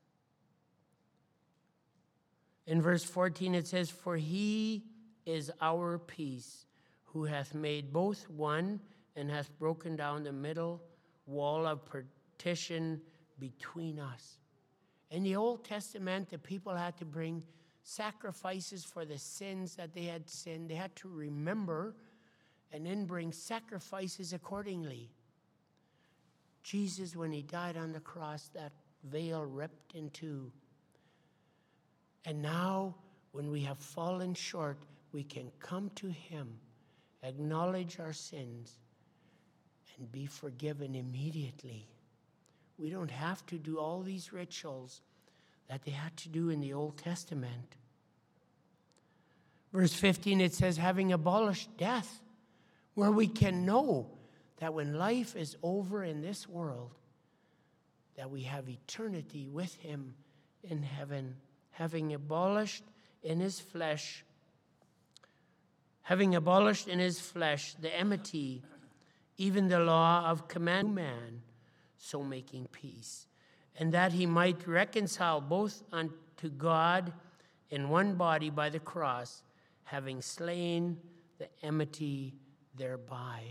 In verse fourteen it says, for he is our peace, who hath made both one, and hath broken down the middle wall of partition between us. In the Old Testament, the people had to bring sacrifices for the sins that they had sinned. They had to remember and then bring sacrifices accordingly. Jesus, when he died on the cross, that veil ripped in two. And now, when we have fallen short, we can come to him, acknowledge our sins, and be forgiven immediately. We don't have to do all these rituals that they had to do in the Old Testament. Verse fifteen, it says, having abolished death, where we can know that when life is over in this world, that we have eternity with him in heaven, having abolished in his flesh, having abolished in his flesh the enmity, even the law of command man, so making peace, and that he might reconcile both unto God in one body by the cross, having slain the enmity thereby.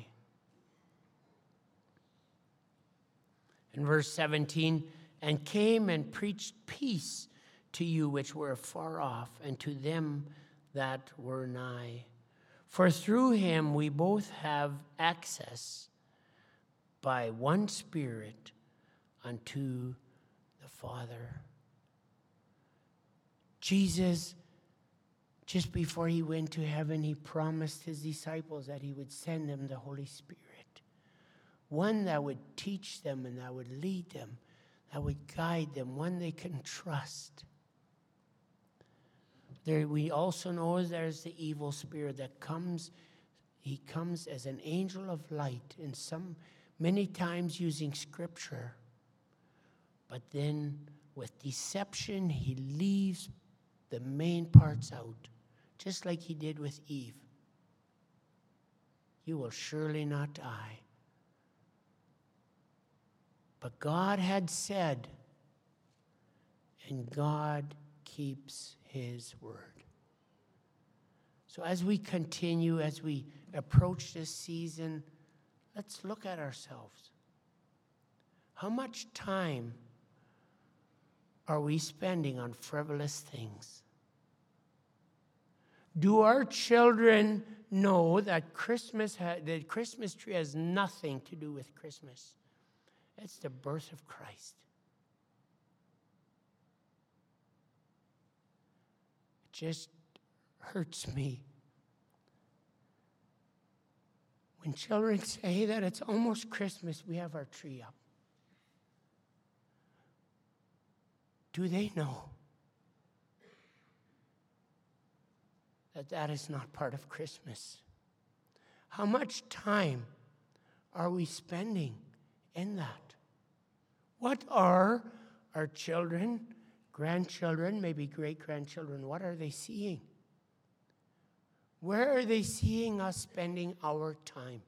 In verse seventeen, and came and preached peace to you which were far off, and to them that were nigh. For through him we both have access by one Spirit unto the Father. Jesus, just before he went to heaven, he promised his disciples that he would send them the Holy Spirit. One that would teach them and that would lead them, that would guide them, one they can trust. There, we also know there's the evil spirit that comes. He comes as an angel of light, and some many times using scripture. But then with deception, he leaves the main parts out, just like he did with Eve. You will surely not die. But God had said, and God keeps his word. So as we continue, as we approach this season, let's look at ourselves. How much time are we spending on frivolous things? Do our children know that Christmas ha- the Christmas tree has nothing to do with Christmas? It's the birth of Christ. It just hurts me When children say that it's almost Christmas, we have our tree up. Do they know that that is not part of Christmas? How much time are we spending in that? What are our children, grandchildren, maybe great-grandchildren, what are they seeing? Where are they seeing us spending our time?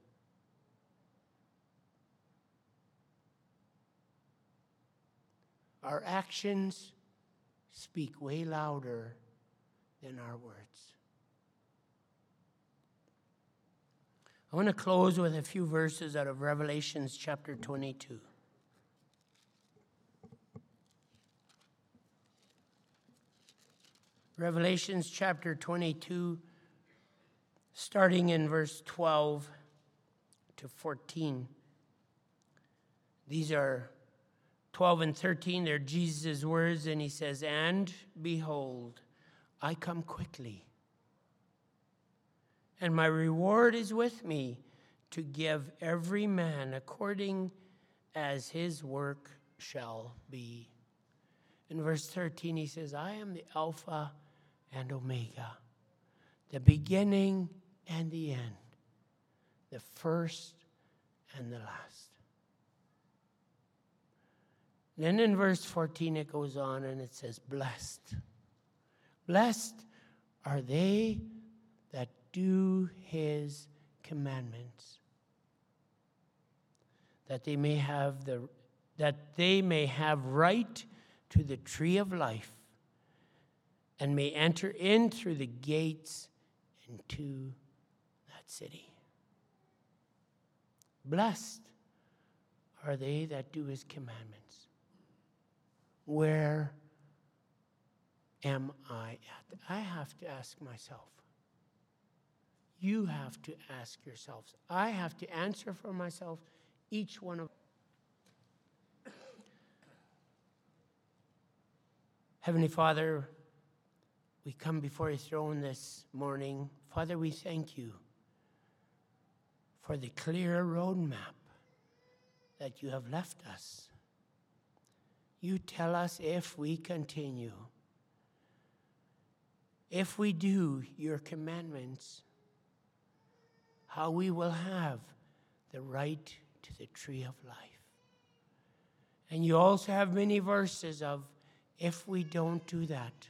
Our actions speak way louder than our words. I want to close with a few verses out of Revelations chapter twenty-two. Revelations chapter twenty-two, starting in verse twelve to fourteen. These are twelve and thirteen, they're Jesus' words, and he says, "And behold, I come quickly, and my reward is with me to give every man according as his work shall be." In verse thirteen, he says, "I am the Alpha and Omega, the beginning and the end, the first and the last." Then in verse fourteen, it goes on and it says, "Blessed. Blessed are they that do his commandments, that they may have the that they may have right to the tree of life, and may enter in through the gates into that city." Blessed are they that do his commandments. Where am I at? I have to ask myself. You have to ask yourselves. I have to answer for myself, each one of. Heavenly Father, we come before your throne this morning. Father, we thank you for the clear roadmap that you have left us. You tell us if we continue, if we do your commandments, how we will have the right to the tree of life. And you also have many verses of if we don't do that,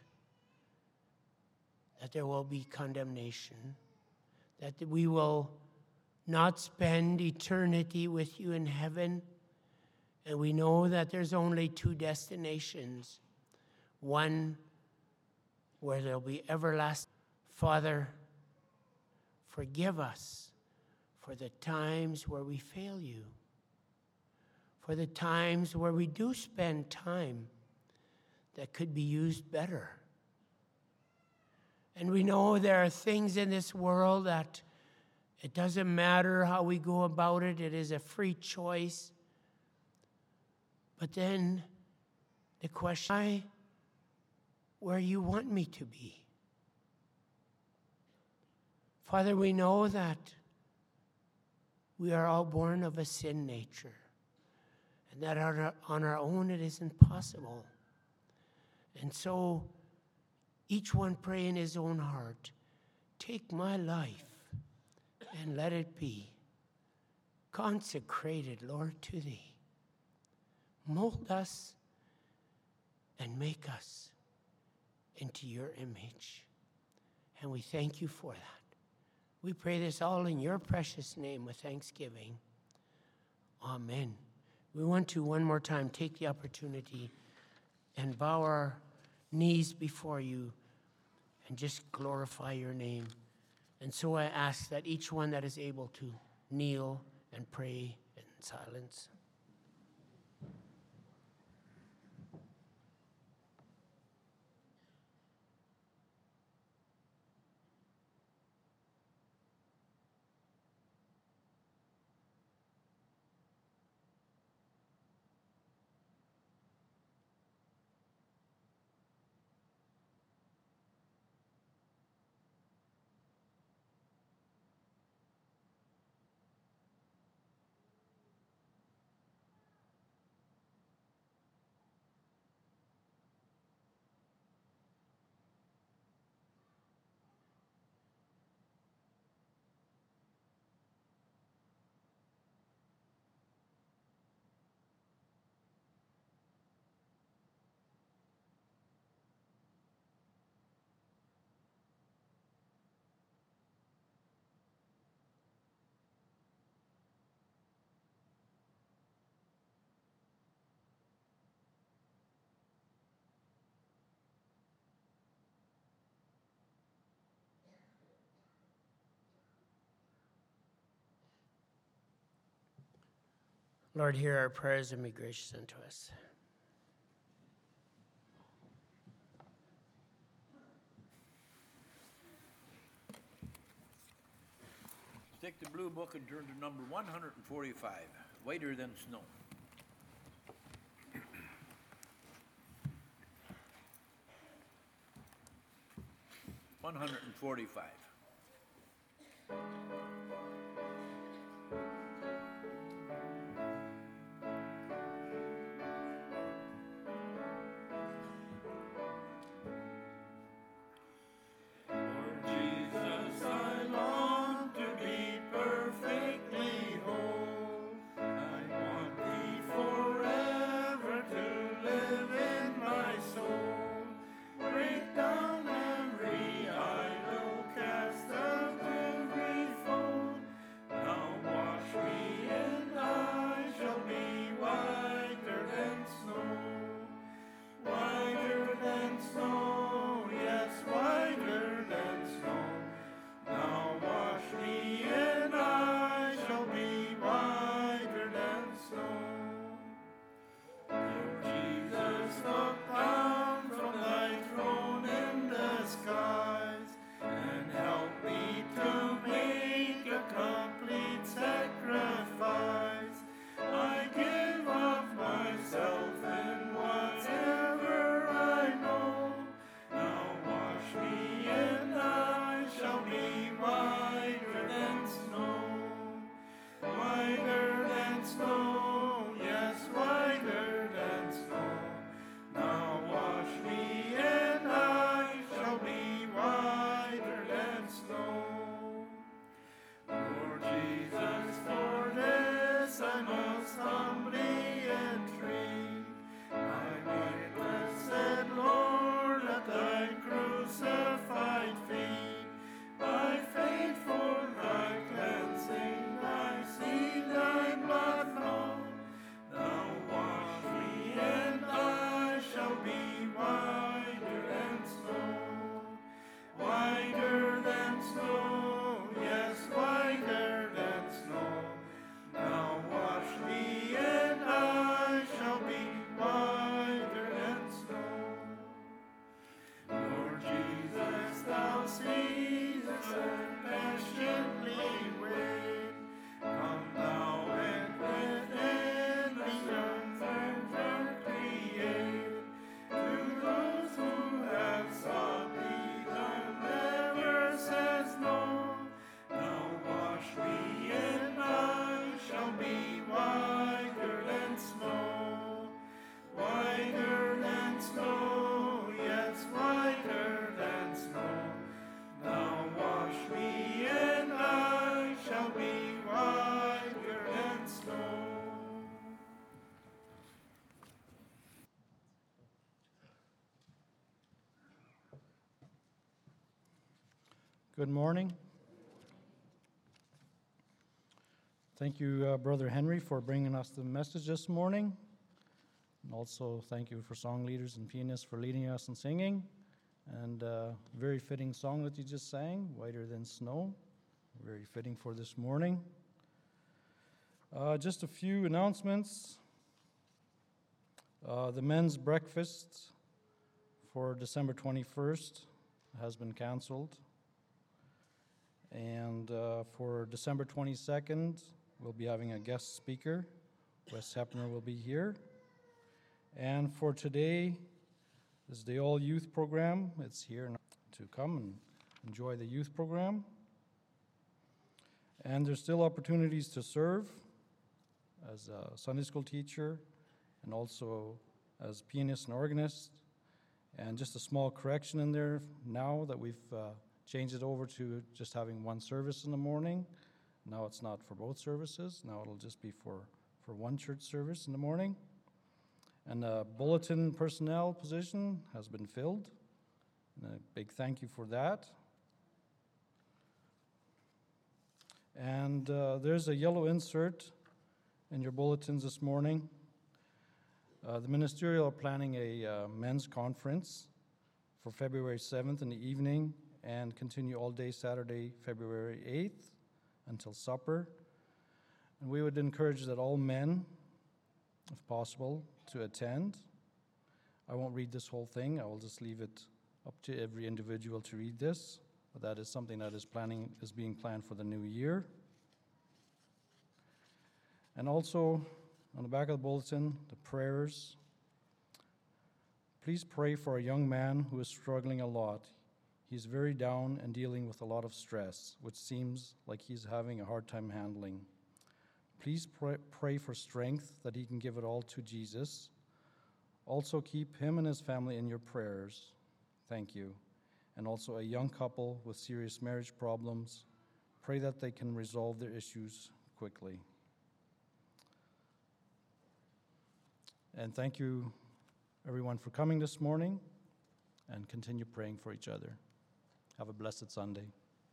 that there will be condemnation, that we will not spend eternity with you in heaven. And we know that there's only two destinations. One where there'll be everlasting. Father, forgive us for the times where we fail you, for the times where we do spend time that could be used better. And we know there are things in this world that it doesn't matter how we go about it. It is a free choice. But then the question, why, where you want me to be? Father, we know that we are all born of a sin nature, and that on our, on our own it isn't possible. And so each one pray in his own heart, take my life and let it be consecrated, Lord, to thee. Mold us and make us into your image. And we thank you for that. We pray this all in your precious name with thanksgiving. Amen. We want to one more time take the opportunity and bow our knees before you and just glorify your name. And so I ask that each one that is able to kneel and pray in silence. Lord, hear our prayers and be gracious unto us. Take the blue book and turn to number one hundred forty-five, Whiter Than Snow. one hundred forty-five. Lord Jesus, I long to be perfectly whole. I want Thee forever to live in my soul. Break down every idol, cast out every foe. Now wash me and I shall be whiter than snow. Whiter than snow, yes, whiter than snow. Now wash me and I shall be whiter than snow. Lord Jesus, look down from Thy throne in the skies and help me to make a complete sacrifice. I give of myself and whatever I know. Now wash me and I shall be whiter than snow. Whiter than snow, yes, whiter than snow. Now wash me and I shall be whiter than snow. Lord Jesus, for this I must humbly entreat. I my blessed Lord at Thy crucified feet. By faith for Thy cleansing I see Thy blood flow. Now wash me and I shall be whiter than snow. Whiter than snow, yes, whiter than snow. Now wash me and I shall be whiter than snow. Lord Jesus, Thou seest and patiently wait. Come Thou and within the earth create. To those who have sought Thee, Thou never says no. Now wash me and I shall be whiter than snow. Whiter than snow, yes, whiter than snow. Now wash me and I shall be whiter than snow. Good morning. Thank you, uh, Brother Henry, for bringing us the message this morning. And also thank you for song leaders and pianists for leading us in singing. And uh, very fitting song that you just sang, Whiter Than Snow. Very fitting for this morning. Uh, just a few announcements. Uh, the men's breakfast for December twenty-first has been canceled. And uh, for December twenty-second, we'll be having a guest speaker. Wes Hepner will be here. And for today is the All Youth Program. It's here to come and enjoy the youth program. And there's still opportunities to serve as a Sunday school teacher and also as pianist and organist. And just a small correction in there now that we've uh, changed it over to just having one service in the morning. Now it's not for both services. Now it'll just be for, for one church service in the morning. And the bulletin personnel position has been filled. And a big thank you for that. And uh, there's a yellow insert in your bulletins this morning. Uh, the ministerial are planning a uh, men's conference for February seventh in the evening and continue all day Saturday, February eighth until supper. And we would encourage that all men if possible, to attend. I won't read this whole thing. I will just leave it up to every individual to read this. But that is something that is planning is being planned for the new year. And also, on the back of the bulletin, the prayers. Please pray for a young man who is struggling a lot. He's very down and dealing with a lot of stress, which seems like he's having a hard time handling. Please pray, pray for strength that he can give it all to Jesus. Also keep him and his family in your prayers. Thank you. And also a young couple with serious marriage problems. Pray that they can resolve their issues quickly. And thank you, everyone, for coming this morning, and continue praying for each other. Have a blessed Sunday.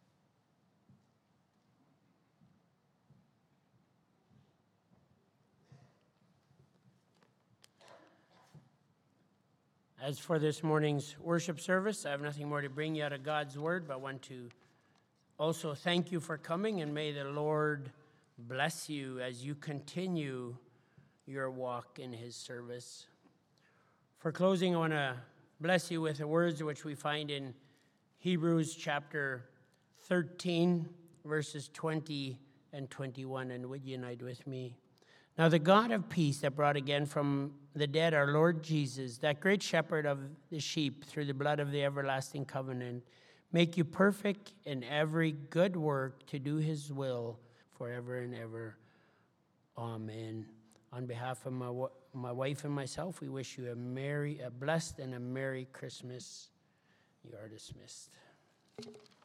As for this morning's worship service, I have nothing more to bring you out of God's word, but want to also thank you for coming, and may the Lord bless you as you continue your walk in his service. For closing, I want to bless you with the words which we find in Hebrews chapter thirteen, verses twenty and twenty-one, and would you unite with me? Now the God of peace that brought again from the dead our Lord Jesus, that great shepherd of the sheep through the blood of the everlasting covenant, make you perfect in every good work to do his will forever and ever. Amen. On behalf of my, my wife and myself, we wish you a merry, a blessed and a merry Christmas. You are dismissed.